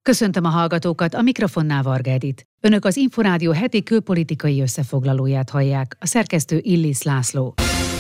Köszöntöm a hallgatókat, a mikrofonnál Varga Edit. Önök az Inforádió heti külpolitikai összefoglalóját hallják, a szerkesztő Illis László.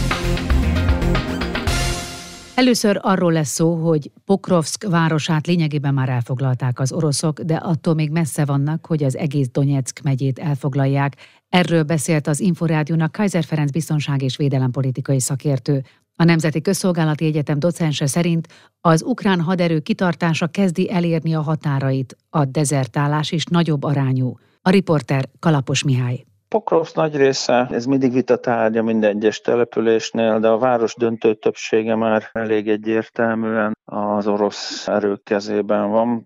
Először arról lesz szó, hogy Pokrovszk városát lényegében már elfoglalták az oroszok, de attól még messze vannak, hogy az egész Donyeck megyét elfoglalják. Erről beszélt az Inforádiónak Kaiser Ferenc biztonság- és védelempolitikai szakértő. A Nemzeti Közszolgálati Egyetem docense szerint az ukrán haderő kitartása kezdi elérni a határait, a dezertálás is nagyobb arányú. A riporter Kalapos Mihály. Pokrovszk nagy része, ez mindig vitatárgya minden egyes településnél, de a város döntő többsége már elég egyértelműen az orosz erők kezében van.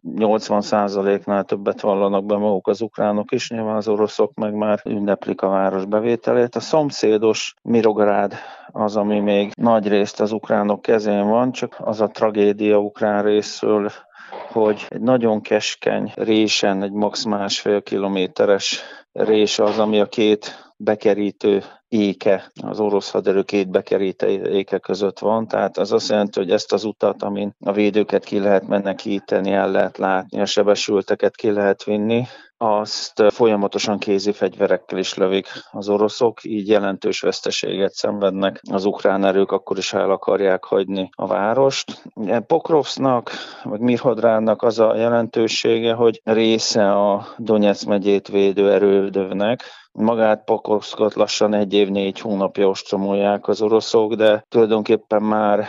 80%-nál többet vallanak be maguk az ukránok is, nyilván az oroszok meg már ünneplik a város bevételét. A szomszédos Mirográd az, ami még nagy részt az ukránok kezén van, csak az a tragédia ukrán részről, hogy egy nagyon keskeny résen, egy max. 1,5 kilométeres rés az, ami a két bekerítő éke, az orosz haderő két bekerítő éke között van, tehát az azt jelenti, hogy ezt az utat, amin a védőket ki lehet menekíteni, el lehet látni, a sebesülteket ki lehet vinni, azt folyamatosan kézi fegyverekkel is lövik az oroszok, így jelentős veszteséget szenvednek az ukrán erők, akkor is el akarják hagyni a várost. Pokrovszknak, meg Mirhodrádnak az a jelentősége, hogy része a Donyeck megyét védő erődövnek. Magát Pokrovszkot lassan 1 év 4 hónapja ostromolják az oroszok, de tulajdonképpen már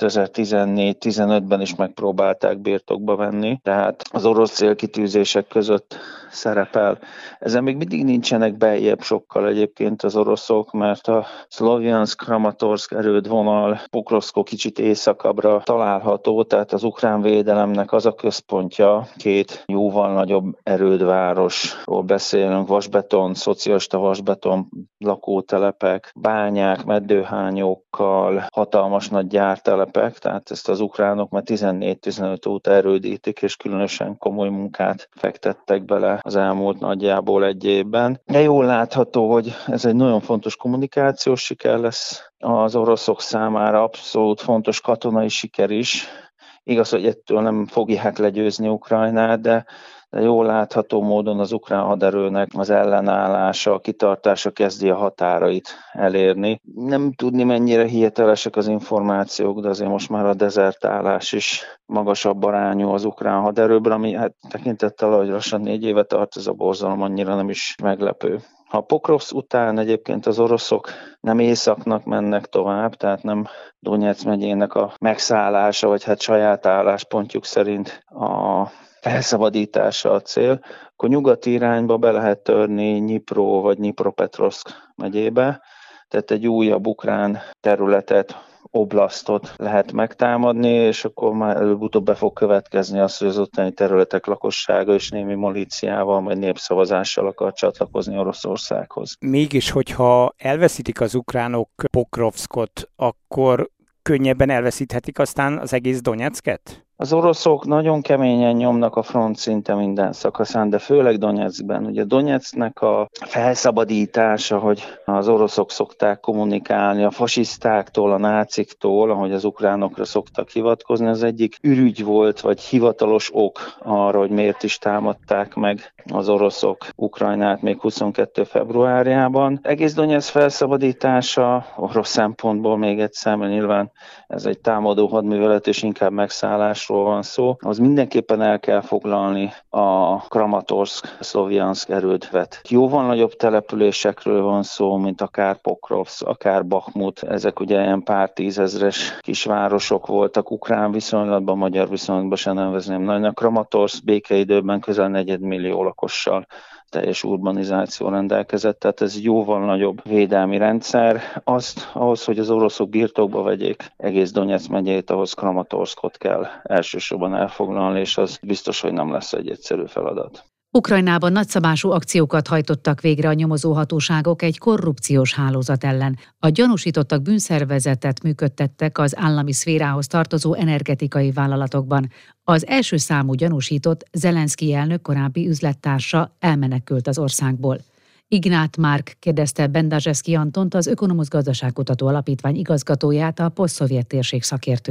2014-15-ben is megpróbálták birtokba venni, tehát az orosz célkitűzések között szerepel. Ezen még mindig nincsenek beljebb sokkal egyébként az oroszok, mert a Szlovjanszk-Kramatorszk erődvonal Pokrovszkon kicsit északabbra található, tehát az ukrán védelemnek az a központja, 2 jóval nagyobb erődvárosról beszélünk, vasbeton, szocialista vasbeton lakótelepek, bányák, meddőhányókkal, hatalmas nagy gyártelepek, tehát ezt az ukránok már 14-15 óta erődítik, és különösen komoly munkát fektettek bele az elmúlt nagyjából 1 évben. De jól látható, hogy ez egy nagyon fontos kommunikációs siker lesz az oroszok számára, abszolút fontos katonai siker is. Igaz, hogy ettől nem fogják legyőzni Ukrajnát, de jól látható módon az ukrán haderőnek az ellenállása, a kitartása kezdi a határait elérni. Nem tudni, mennyire hiteles az információk, de azért most már a dezertálás is magasabb arányú az ukrán haderőből, ami tekintettel, hogy lassan 4 éve tart, ez a borzalom annyira nem is meglepő. Ha Pokrovszk után egyébként az oroszok nem északnak mennek tovább, tehát nem Donyeck megyének a megszállása, vagy saját álláspontjuk szerint a felszabadítása a cél, akkor nyugati irányba be lehet törni Dnyipro vagy Dnyipropetrovszk megyébe, tehát egy újabb ukrán területet, oblasztot lehet megtámadni, és akkor már előbb-utóbb be fog következni az, hogy az ottani területek lakossága és némi milíciával, vagy népszavazással akar csatlakozni Oroszországhoz. Mégis, hogyha elveszítik az ukránok Pokrovszkot, akkor könnyebben elveszíthetik aztán az egész Donyecket? Az oroszok nagyon keményen nyomnak a front szinte minden szakaszán, de főleg Donyeckben. Ugye Donyecknek a felszabadítása, hogy az oroszok szokták kommunikálni, a fasisztáktól, a náciktól, ahogy az ukránokra szoktak hivatkozni, az egyik ürügy volt, vagy hivatalos ok arra, hogy miért is támadták meg az oroszok Ukrajnát még 22. februárjában. Egész Donyeck felszabadítása orosz szempontból még egyszer, mert nyilván ez egy támadó hadművelet, és inkább megszállás van szó, az mindenképpen el kell foglalni a Kramatorszk, Szlovjanszk erődvet. Jóval nagyobb településekről van szó, mint akár Pokrovszk, akár Bakhmut. Ezek ugye ilyen pár tízezres kisvárosok voltak, ukrán viszonylatban, magyar viszonylatban sem nevezném nagynak. Kramatorszk békeidőben közel 4 millió lakossal teljes urbanizáció rendelkezett, tehát ez jóval nagyobb védelmi rendszer. Ahhoz, hogy az oroszok birtokba vegyék egész Donyeck megyét, ahhoz Kramatorszkot kell elsősorban elfoglalni, és az biztos, hogy nem lesz egy egyszerű feladat. Ukrajnában nagyszabású akciókat hajtottak végre a nyomozóhatóságok egy korrupciós hálózat ellen. A gyanúsítottak bűnszervezetet működtettek az állami szférához tartozó energetikai vállalatokban. Az első számú gyanúsított, Zelenszkij elnök korábbi üzlettársa elmenekült az országból. Ignát Márk kérdezte Bendazseszky Antont, az Ökonomusz Gazdaságkutató Alapítvány igazgatóját, a posztszovjet térség szakértőjét.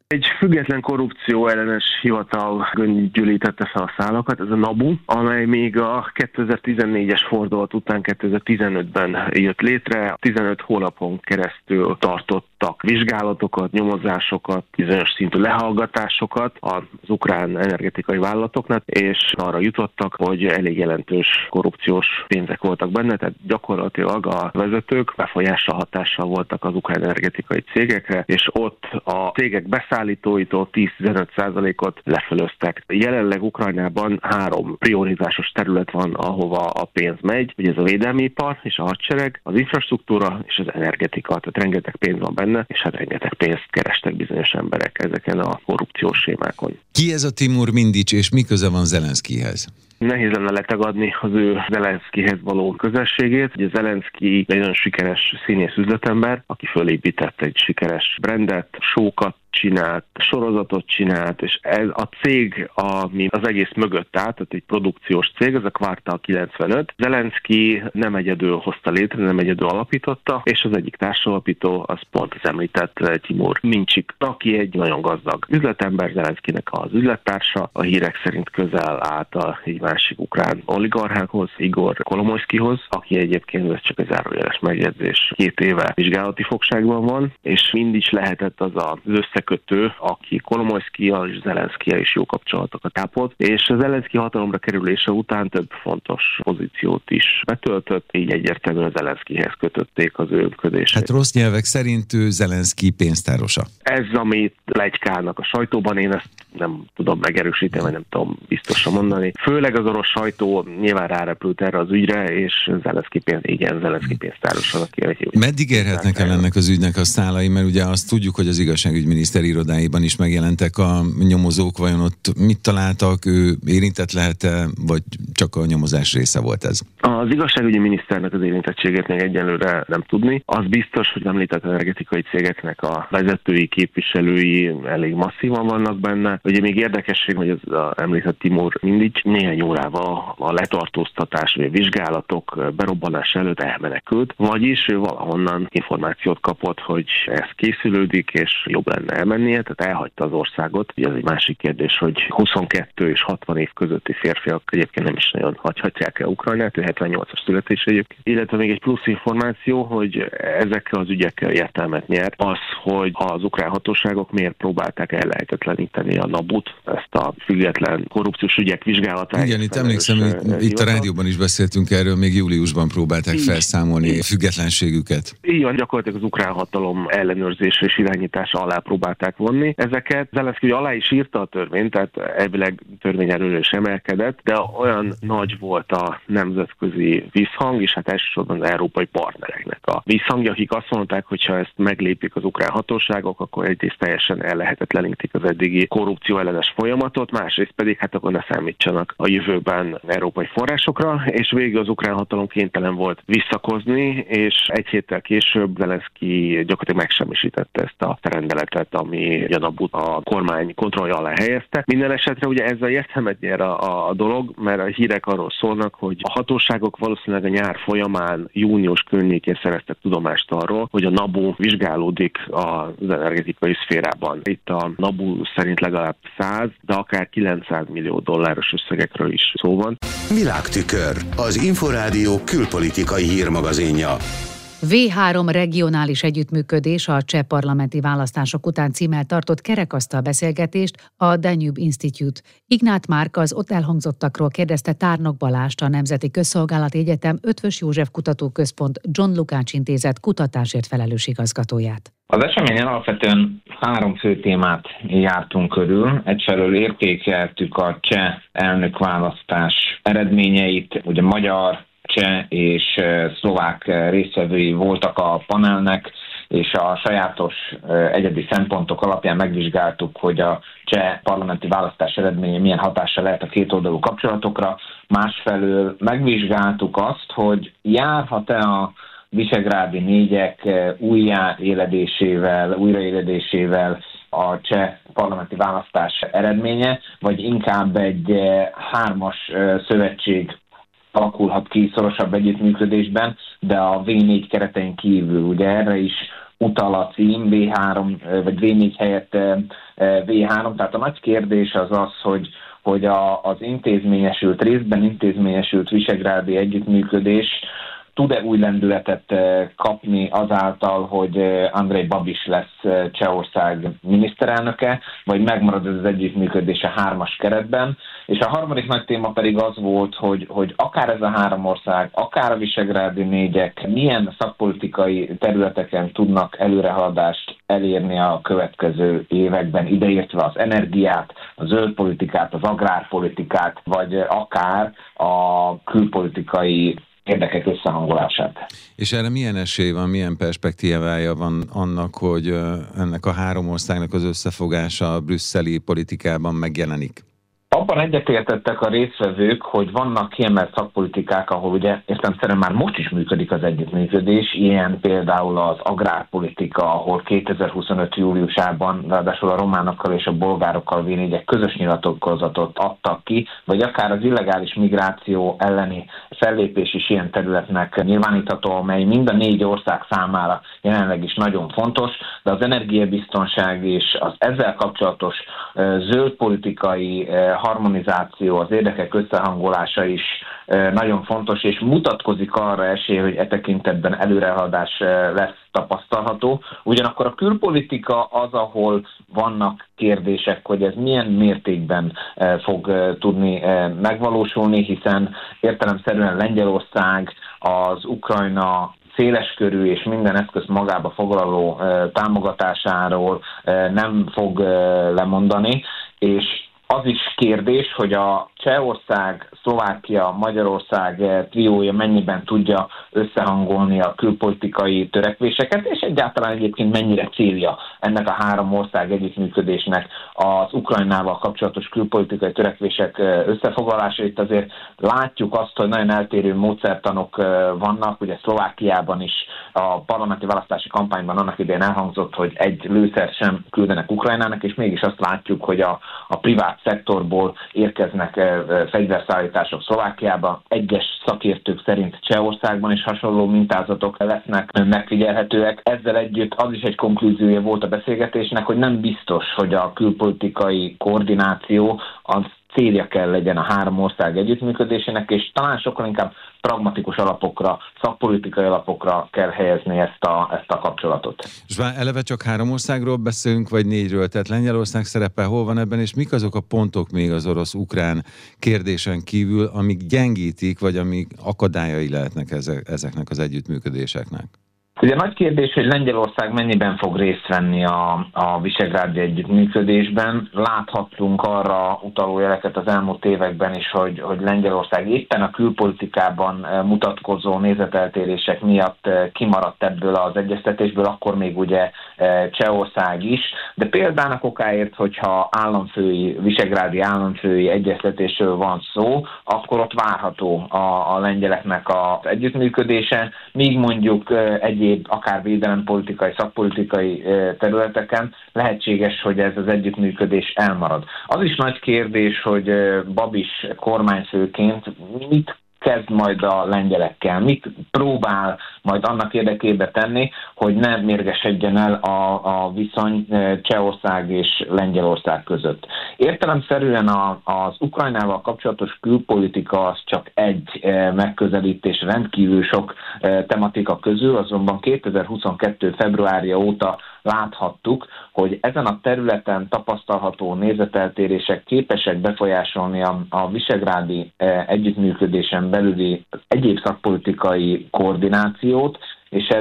Egy független korrupció ellenes hivatal gyűlítette fel a szálakat, ez a NABU, amely még a 2014-es fordulat után 2015-ben jött létre. 15 hónapon keresztül tartottak vizsgálatokat, nyomozásokat, bizonyos szintű lehallgatásokat az ukrán energetikai vállalatoknak, és arra jutottak, hogy elég jelentős korrupciós pénzek voltak benne, tehát gyakorlatilag a vezetők befolyással, hatással voltak az ukrán energetikai cégekre, és ott a cégek beszállítóitól 10-15%-ot lefölöztek. Jelenleg Ukrajnában 3 prioritásos terület van, ahova a pénz megy, ugye ez a védelmi ipar és a hadsereg, az infrastruktúra és az energetika, tehát rengeteg pénz van benne, és hát rengeteg pénzt kerestek bizonyos emberek ezeken a korrupciós sémákon. Ki ez a Timur Mindics, és mi köze van Zelenszkijhez? Nehéz lenne letagadni az ő Zelenszkijhez való közelségét. Ugye Zelenszkij egy nagyon sikeres színész üzletember, aki fölépített egy sikeres brandet, show-kat csinált, sorozatot csinált, és ez a cég, ami az egész mögött állt, tehát egy produkciós cég, ez a Kvartál 95. Zelenszkij nem egyedül hozta létre, nem egyedül alapította, és az egyik társalapító az pont az említett Timur Mincsik, aki egy nagyon gazdag üzletember, Zelenszkijnek az üzlettársa, a hírek szerint közel állt egy másik ukrán oligarchához, Igor Kolomoyszkihoz, aki egyébként, ez csak egy zárójeles megjegyzés, 2 éve vizsgálati fogságban van, és Mindics lehetett az az összekötő, aki Kolomoyszkijjal és Zelenszkijjal is jó kapcsolatokat ápolt, és az Zelenszkij hatalomra kerülése után több fontos pozíciót is betöltött, így egyértelműen Zelenszkijhez kötötték az ő működését. Hát rossz nyelvek szerint ő Zelenszkij pénztárosa. Ez, amit letykálnak a sajtóban, én ezt nem tudom megerősíteni, vagy nem tudom biztosan mondani. Főleg az orosz sajtó nyilván rárepült erre az ügyre, és Zelenszkij pénztárosa. Meddig érhetnek el ennek az ügynek a szálai, mert ugye azt tudjuk, hogy az igazságügyminiszter irodáiban is megjelentek a nyomozók, vajon ott mit találtak, ő érintett lehet-e, vagy csak a nyomozás része volt ez? Az igazságügyi miniszternek az érintettségét még egyelőre nem tudni. Az biztos, hogy említett energetikai cégeknek a vezetői, képviselői elég masszívan vannak benne. Ugye még érdekesség, hogy az említett Timur Mindics néhány órával a letartóztatás vagy a vizsgálatok berobbanás előtt elmenekült, vagyis ő valahonnan információt kapott, hogy ez készülődik, és jobb lenne elmennie, tehát elhagyta az országot. Ugye ez egy másik kérdés, hogy 22 és 60 év közötti férfiak egyébként nem is nagyon hagyhatják el Ukrajnát, ő 78-as születés egyébként. Illetve még egy plusz információ, hogy ezekkel az ügyekkel értelmet nyer az, hogy az ukrán hatóságok miért próbálták ellehetetleníteni a NABU-t, ezt a független korrupciós ügyek vizsgálatát. Igen, itt emlékszem, itt a rádióban is beszéltünk erről, még júliusban próbálták felszámolni függetlenségüket. Így van, gyakorlatilag az ukrán hatalom ellenőrzése és irányítása alá próbálták vonni ezeket. Zelenszkij alá is írta a törvényt, tehát elvileg törvényerőre is emelkedett, de olyan nagy volt a nemzetközi visszhang, és hát elsősorban az európai partnereknek a visszhangja, akik azt mondták, hogy ha ezt meglépik az ukrán hatóságok, akkor egyrészt teljesen ellehetetlenítik az eddigi korrupció ellenes folyamatot, másrészt pedig hát akkor ne számítsanak a jövőben európai forrásokra, és végül az ukrán hatalom kénytelen volt visszakozni, és egy héttel később Zelenszkij gyakorlatilag megsemmisítette ezt a rendeletet, ami a kormány kontrollja alá helyezte. Minden esetre ugye ezzel értelmet nyer a dolog, mert a hírek arról szólnak, hogy a hatóságok valószínűleg a nyár folyamán, június környékén szereztek tudomást arról, hogy a NABU vizsgálódik az energetikai szférában. Itt a NABU szerint legalább 100, de akár 900 millió dolláros összegekről is szó van. Világtükör, az Inforádió külpolitikai hírmagazinja. V3 regionális együttműködés a cseh parlamenti választások után címmel tartott kerekasztal beszélgetést a Danube Institute. Ignát Márk az ott elhangzottakról kérdezte Tárnok Balást, a Nemzeti Közszolgálati Egyetem Eötvös József Kutatóközpont John Lukács Intézet kutatásért felelős igazgatóját. Az eseményen alapvetően 3 fő témát jártunk körül. Egyfelől értékeltük a cseh elnökválasztás eredményeit, ugye magyar, cseh és szlovák résztvevői voltak a panelnek, és a sajátos egyedi szempontok alapján megvizsgáltuk, hogy a cseh parlamenti választás eredménye milyen hatással lehet a kétoldalú kapcsolatokra. Másfelől megvizsgáltuk azt, hogy járhat-e a visegrádi négyek újraéledésével a cseh parlamenti választás eredménye, vagy inkább egy 3-as szövetség alakulhat ki szorosabb együttműködésben, de a V4 keretein kívül. Ugye erre is utal a cím, V3 vagy V4 helyett V3. Tehát a nagy kérdés az, hogy az intézményesült, részben intézményesült visegrádi együttműködés tud-e új lendületet kapni azáltal, hogy Andrej Babis lesz Csehország miniszterelnöke, vagy megmarad ez az együttműködés a 3-as keretben. És a harmadik nagy téma pedig az volt, hogy akár ez a 3 ország, akár a visegrádi 4-ek milyen szakpolitikai területeken tudnak előrehaladást elérni a következő években, ideértve az energiát, a zöld politikát, az agrárpolitikát, vagy akár a külpolitikai érdekek összehangolását. És erre milyen esély van, milyen perspektívája van annak, hogy ennek a 3 országnak az összefogása a brüsszeli politikában megjelenik? Abban egyetértettek a résztvevők, hogy vannak kiemelt szakpolitikák, ahol ugye értelemszerűen már most is működik az együttműködés, ilyen például az agrárpolitika, ahol 2025. júliusában ráadásul a románokkal és a bolgárokkal V4-ek közös nyilatkozatot adtak ki, vagy akár az illegális migráció elleni fellépés is ilyen területnek nyilvánítható, amely mind a 4 ország számára jelenleg is nagyon fontos, de az energiabiztonság és az ezzel kapcsolatos zöld politikai harmonizáció, az érdekek összehangolása is nagyon fontos, és mutatkozik arra esély, hogy e tekintetben előrehaladás lesz tapasztalható. Ugyanakkor a külpolitika az, ahol vannak kérdések, hogy ez milyen mértékben fog tudni megvalósulni, hiszen értelemszerűen Lengyelország, az Ukrajna széleskörű és minden eszközt magába foglaló támogatásáról nem fog lemondani, és az is kérdés, hogy a Csehország, Szlovákia, Magyarország triója mennyiben tudja összehangolni a külpolitikai törekvéseket, és egyáltalán egyébként mennyire célja ennek a 3 ország együttműködésnek az Ukrajnával kapcsolatos külpolitikai törekvések összefoglalása. Itt azért látjuk azt, hogy nagyon eltérő módszertanok vannak. Ugye Szlovákiában is a parlamenti választási kampányban annak idején elhangzott, hogy egy lőszert sem küldenek Ukrajnának, és mégis azt látjuk, hogy a privát szektorból érkeznek fegyverszállítások Szlovákiába. Egyes szakértők szerint Csehországban is hasonló mintázatok lesznek megfigyelhetőek. Ezzel együtt az is egy konklúziója volt a beszélgetésnek, hogy nem biztos, hogy a külpolitikai koordináció az célja kell legyen a 3 ország együttműködésének, és talán sokkal inkább pragmatikus alapokra, szakpolitikai alapokra kell helyezni ezt a kapcsolatot. És már eleve csak 3 országról beszélünk, vagy 4-ről? Tehát Lengyelország szerepe hol van ebben, és mik azok a pontok még az orosz-ukrán kérdésen kívül, amik gyengítik, vagy amik akadályai lehetnek ezeknek az együttműködéseknek? Ugye nagy kérdés, hogy Lengyelország mennyiben fog részt venni a visegrádi együttműködésben. Láthattunk arra utaló jeleket az elmúlt években is, hogy Lengyelország éppen a külpolitikában mutatkozó nézeteltérések miatt kimaradt ebből az egyeztetésből, akkor még ugye Csehország is. De példának okáért, hogyha visegrádi államfői egyeztetésről van szó, akkor ott várható a lengyeleknek az együttműködése, míg mondjuk egyéb akár védelempolitikai, szakpolitikai területeken lehetséges, hogy ez az együttműködés elmarad. Az is nagy kérdés, hogy Babis kormányfőként mit kezd majd a lengyelekkel, mit próbál majd annak érdekében tenni, hogy ne mérgesedjen el a viszony Csehország és Lengyelország között. Értelemszerűen az Ukrajnával kapcsolatos külpolitika az csak egy megközelítés rendkívül sok tematika közül, azonban 2022. februárja óta láthattuk, hogy ezen a területen tapasztalható nézeteltérések képesek befolyásolni a visegrádi együttműködésen belüli egyéb szakpolitikai koordinációt, és ez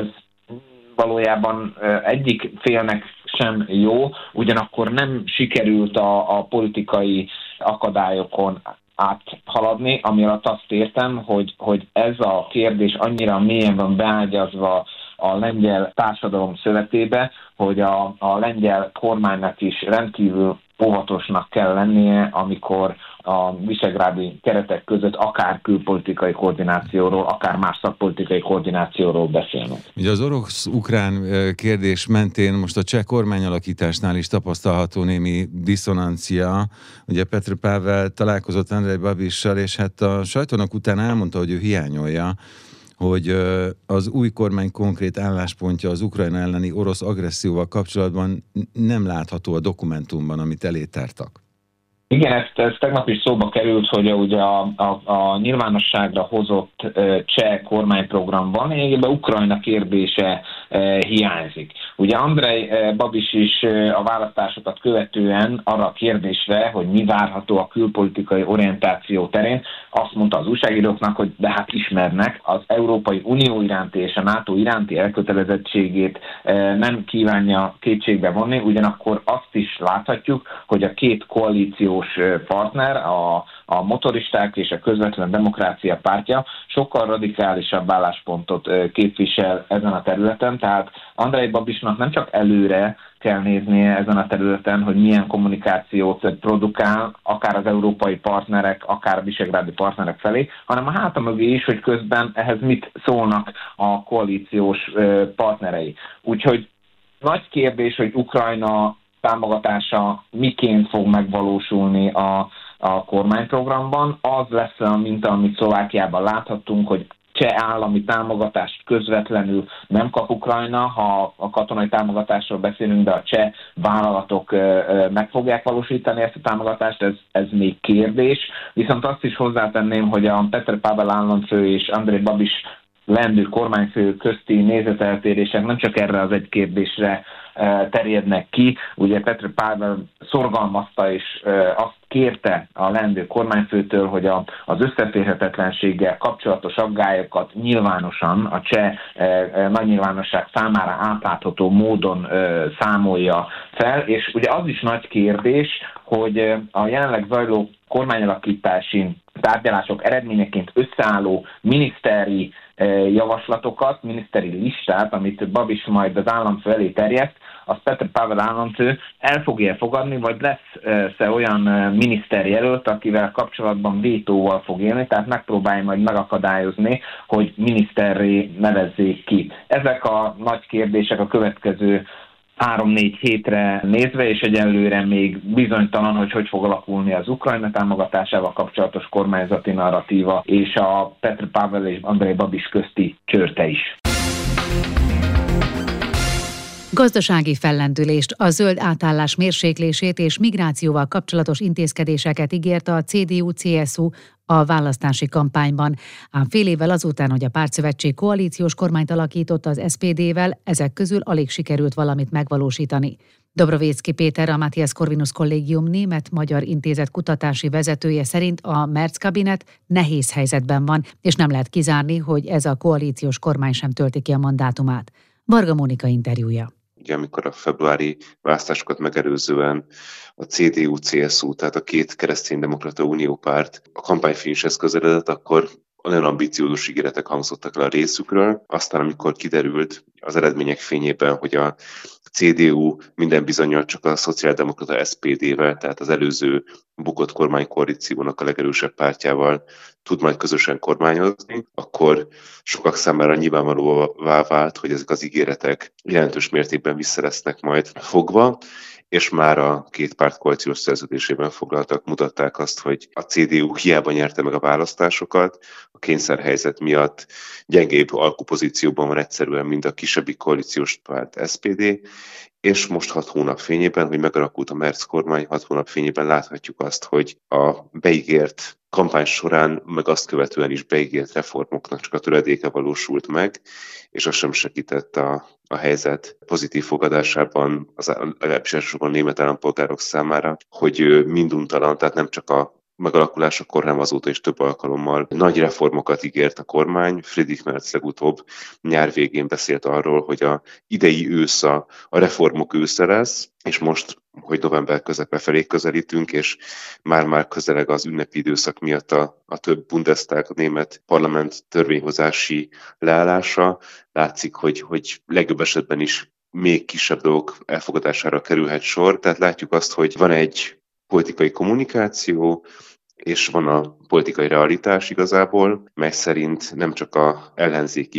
valójában egyik félnek sem jó, ugyanakkor nem sikerült a politikai akadályokon áthaladni, ami alatt azt értem, hogy ez a kérdés annyira mélyen van beágyazva a lengyel társadalom szövetébe, hogy a lengyel kormánynak is rendkívül óvatosnak kell lennie, amikor a visegrádi keretek között akár külpolitikai koordinációról, akár más szakpolitikai koordinációról beszélnek. Ugye az orosz-ukrán kérdés mentén most a cseh kormányalakításnál is tapasztalható némi diszonancia. Ugye Petr Pavel találkozott Andrej Babissal, és hát a sajtónak után elmondta, hogy ő hiányolja, hogy az új kormány konkrét álláspontja az Ukrajna elleni orosz agresszióval kapcsolatban nem látható a dokumentumban, amit elétártak. Igen, ez tegnap is szóba került, hogy ugye a nyilvánosságra hozott cseh kormányprogramban lényegében Ukrajna kérdése hiányzik. Ugye Andrej Babis is a választásokat követően arra a kérdésre, hogy mi várható a külpolitikai orientáció terén, azt mondta az újságíróknak, hogy de hát ismernek, az Európai Unió iránti és a NATO iránti elkötelezettségét nem kívánja kétségbe vonni, ugyanakkor azt is láthatjuk, hogy a két koalíciós partner, a motoristák és a közvetlen demokrácia pártja sokkal radikálisabb álláspontot képvisel ezen a területen, tehát Andrej Babisnak nem csak előre kell néznie ezen a területen, hogy milyen kommunikációt produkál, akár az európai partnerek, akár a visegrádi partnerek felé, hanem a háta mögé is, hogy közben ehhez mit szólnak a koalíciós partnerei. Úgyhogy nagy kérdés, hogy Ukrajna támogatása miként fog megvalósulni a kormányprogramban. Az lesz a minta, amit Szlovákiában láthattunk, hogy cseh állami támogatást közvetlenül nem kap Ukrajna, ha a katonai támogatásról beszélünk, de a cseh vállalatok meg fogják valósítani ezt a támogatást, ez még kérdés. Viszont azt is hozzátenném, hogy a Petr Pavel államfő és Andrej Babis leendő kormányfő közti nézeteltérések nem csak erre az egy kérdésre terjednek ki. Ugye Petr Pavel szorgalmazta és azt kérte a leendő kormányfőtől, hogy az összeférhetetlenséggel kapcsolatos aggályokat nyilvánosan a cseh nagy nyilvánosság számára átlátható módon számolja fel, és ugye az is nagy kérdés, hogy a jelenleg zajló kormányalakítási tárgyalások eredményeként összeálló miniszteri javaslatokat, miniszteri listát, amit Babis majd az államfő elé terjeszt, azt Petr Pavel államfő el fogja fogadni, vagy lesz-e olyan miniszterjelölt, akivel kapcsolatban vétóval fog élni, tehát megpróbálja majd megakadályozni, hogy miniszterré nevezzék ki. Ezek a nagy kérdések a következő 3-4 hétre nézve, és egyelőre még bizonytalan, hogy fog alakulni az Ukrajna támogatásával kapcsolatos kormányzati narratíva, és a Petr Pavel és Andrej Babis közti csörte is. Gazdasági fellendülést, a zöld átállás mérséklését és migrációval kapcsolatos intézkedéseket ígért a CDU-CSU a választási kampányban, ám fél évvel azután, hogy a pártszövetség koalíciós kormányt alakított az SPD-vel, ezek közül alig sikerült valamit megvalósítani. Dobrovéczky Péter, a Matthias Corvinus Kollégium német-magyar intézet kutatási vezetője szerint a Merz kabinet nehéz helyzetben van, és nem lehet kizárni, hogy ez a koalíciós kormány sem tölti ki a mandátumát. Varga Mónika interjúja. Ugye amikor a februári választásokat megelőzően a CDU-CSU, tehát a két kereszténydemokrata uniópárt a kampányfinishez közeledett, akkor olyan ambiciózus ígéretek hangzottak el a részükről. Aztán, amikor kiderült az eredmények fényében, hogy a CDU minden bizonnyal csak a szociáldemokrata SPD-vel, tehát az előző bukott kormánykoalíciónak a legerősebb pártjával tud majd közösen kormányozni, akkor sokak számára nyilvánvalóvá vált, hogy ezek az ígéretek jelentős mértékben vissza lesznek majd fogva, és már a két párt koalíciós szerződésében foglaltak, mutatták azt, hogy a CDU hiába nyerte meg a választásokat, a kényszerhelyzet miatt gyengébb alkupozícióban van egyszerűen, mint a kisebbik koalíciós párt SPD, és most 6 hónap fényében, hogy megalakult a Merz kormány, 6 hónap fényében láthatjuk azt, hogy a beígért kampány során, meg azt követően is beígért reformoknak csak a töredéke valósult meg, és az sem segített a helyzet pozitív fogadásában, legalábbis elsősorban német állampolgárok számára, hogy minduntalan, tehát nem csak a megalakulásakor, hanem azóta is több alkalommal nagy reformokat ígért a kormány. Friedrich Merz legutóbb nyár végén beszélt arról, hogy a idei ősz a reformok ősze lesz, és most, hogy november közepe felé közelítünk, és már közeleg az ünnepi időszak miatt a több Bundestag, a német parlament törvényhozási leállása, látszik, hogy legjobb esetben is még kisebb dolgok elfogadására kerülhet sor. Tehát látjuk azt, hogy van egy politikai kommunikáció, és van a politikai realitás igazából, mely szerint nem csak az ellenzéki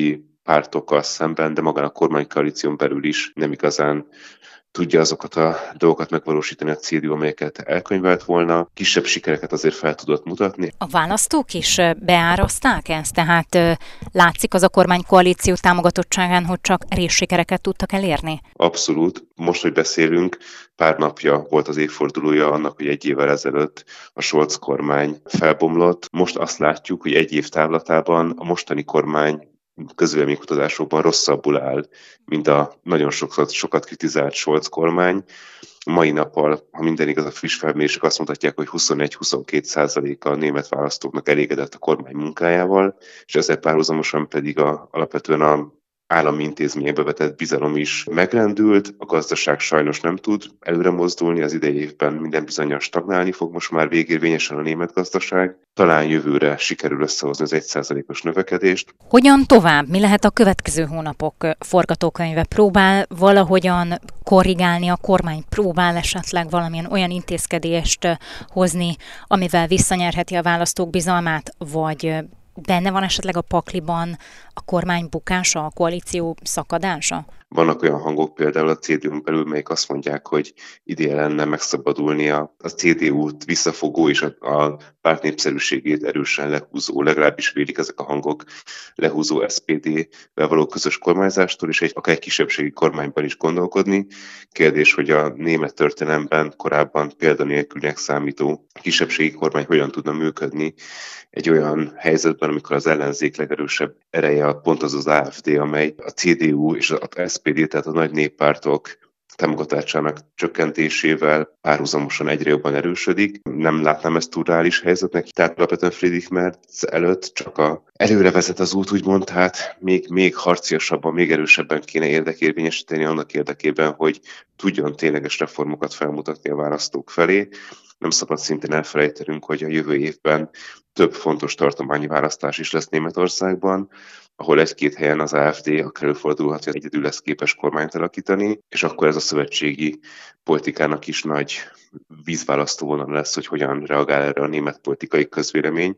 pártokkal szemben, de magán a kormánykoalíción belül is nem igazán tudja azokat a dolgokat megvalósítani a CDU, amelyeket elkönyvelt volna. Kisebb sikereket azért fel tudott mutatni. A választók is beárazták ezt? Tehát látszik az a kormánykoalíció támogatottságán, hogy csak részsikereket tudtak elérni? Abszolút. Most, hogy beszélünk, pár napja volt az évfordulója annak, hogy 1 évvel ezelőtt a Scholz kormány felbomlott. Most azt látjuk, hogy 1 év távlatában a mostani kormány közvéleménykutatásokban rosszabbul áll, mint a nagyon sokat kritizált Scholz kormány. Mai nappal, ha minden igaz, a friss felmérések azt mutatják, hogy 21-22% a német választóknak elégedett a kormány munkájával, és ezzel párhuzamosan pedig alapvetően a állami intézményekbe vetett bizalom is megrendült, a gazdaság sajnos nem tud előre mozdulni, az idei évben minden bizonnyal stagnálni fog most már végérvényesen a német gazdaság. Talán jövőre sikerül összehozni az 1%-os növekedést. Hogyan tovább? Mi lehet a következő hónapok forgatókönyve? Próbál valahogyan korrigálni a kormány? Próbál esetleg valamilyen olyan intézkedést hozni, amivel visszanyerheti a választók bizalmát, vagy benne van esetleg a pakliban a kormány bukása, a koalíció szakadása? Vannak olyan hangok például a CDU-n belül, melyek azt mondják, hogy ideje lenne megszabadulni a CDU-t visszafogó és a párt népszerűségét erősen lehúzó, legalábbis vélik ezek a hangok, lehúzó SPD-vel való közös kormányzástól, és akár egy kisebbségi kormányban is gondolkodni. Kérdés, hogy a német történelemben korábban példanélkülinek számító kisebbségi kormány hogyan tudna működni egy olyan helyzetben, amikor az ellenzék legerősebb ereje pont az AfD, amely a CDU és az SPD, tehát a nagy néppártok támogatásának csökkentésével párhuzamosan egyre jobban erősödik. Nem látnám ezt túl reális helyzetnek, tehát alapvetően Friedrich Merz előtt csak előre vezet az út, úgymond, tehát még harciasabban, még erősebben kéne érdekérvényesíteni annak érdekében, hogy tudjon tényleges reformokat felmutatni a választók felé. Nem szabad szintén elfelejtenünk, hogy a jövő évben több fontos tartományi választás is lesz Németországban, ahol 1-2 helyen az AfD akár előfordulhat, hogy egyedül lesz képes kormányt alakítani, és akkor ez a szövetségi politikának is nagy vízválasztó vonal lesz, hogy hogyan reagál erre a német politikai közvélemény.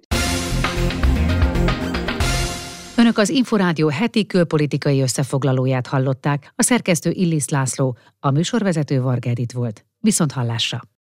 Önök az Inforádió heti külpolitikai összefoglalóját hallották, a szerkesztő Illis László, a műsorvezető Varga Edit volt. Viszonthallásra!